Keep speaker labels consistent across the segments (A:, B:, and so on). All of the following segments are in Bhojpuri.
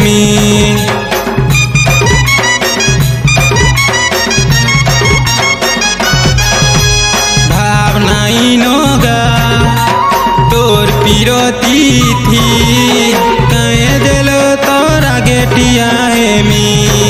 A: हेमी भावना इनोगा तोर पिरती थी कहे दिलो तोरा गेटिया हेमी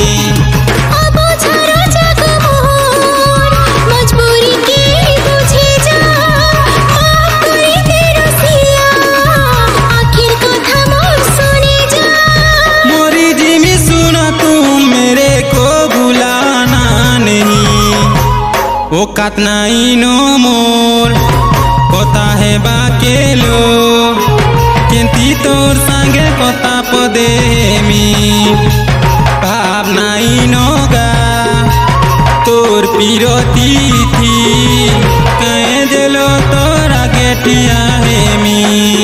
A: ओ कातना इनो मोर कथा है बाकेलो केंती तोर संगे कथा पदेमी भावना इनोगा तोर पिरती थी कहे दिलो तोरा गेटिया हेमी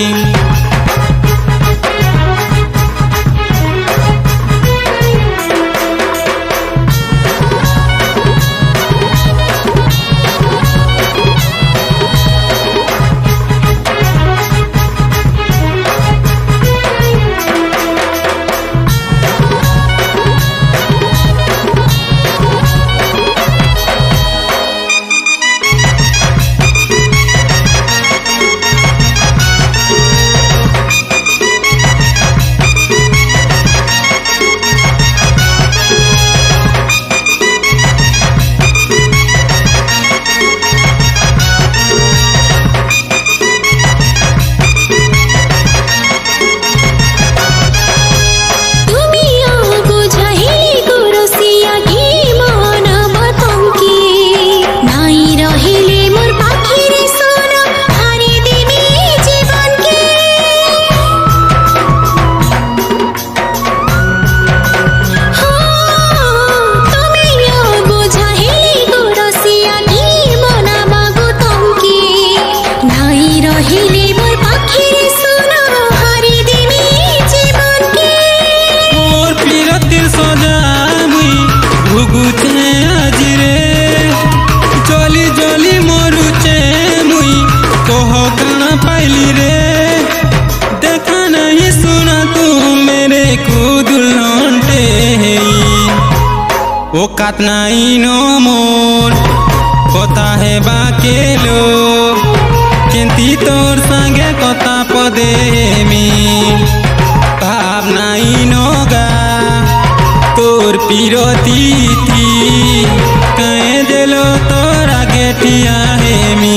A: ओ कातना इनो मोर कथा है बाकेलो केंती तोर संगे कथा पदेमी भावना इनोगा तोर पिरती थी कहे दिलो तोरा गेटिया हेमी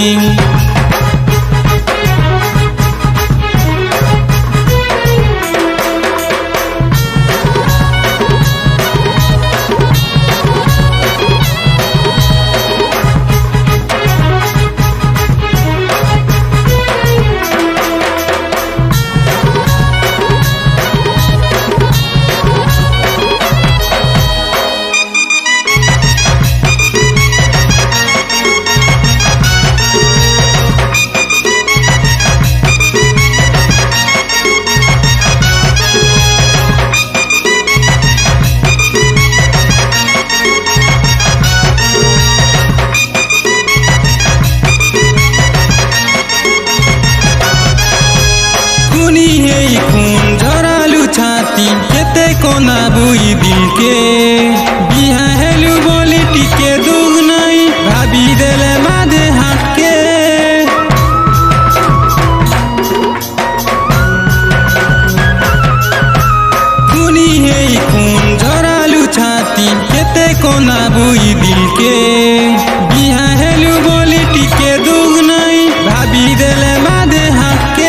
A: खून झरालू छाती केते कोना बुई दिल के बिहा हेलू बोली टिके दुग नहीं भाभी देले मादे हाथ के खूनी है खून झरालू छाती केते कोना बुई दिल के बिहा हेलू बोली टिके दुग नहीं भाभी देले मादे हाथ के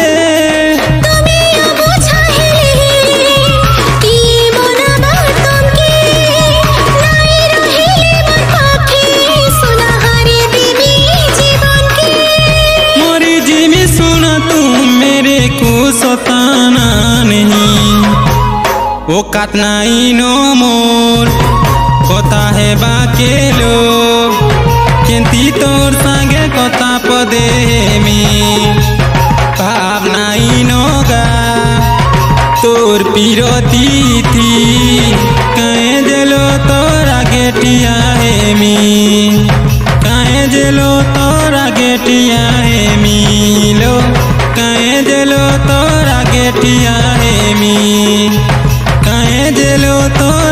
A: सताना नहीं ओ कातना इनो मोर कथा है बाकेलो केंती तोर संगे कथा पदेमी भावना इनोगा तोर पिरती थी कहे दिलो तोरा गेटिया हेमी कहे दिलो तोरा गेटिया हेमी लो कहे दिलो तोरा गेटिया हेमी देलो तो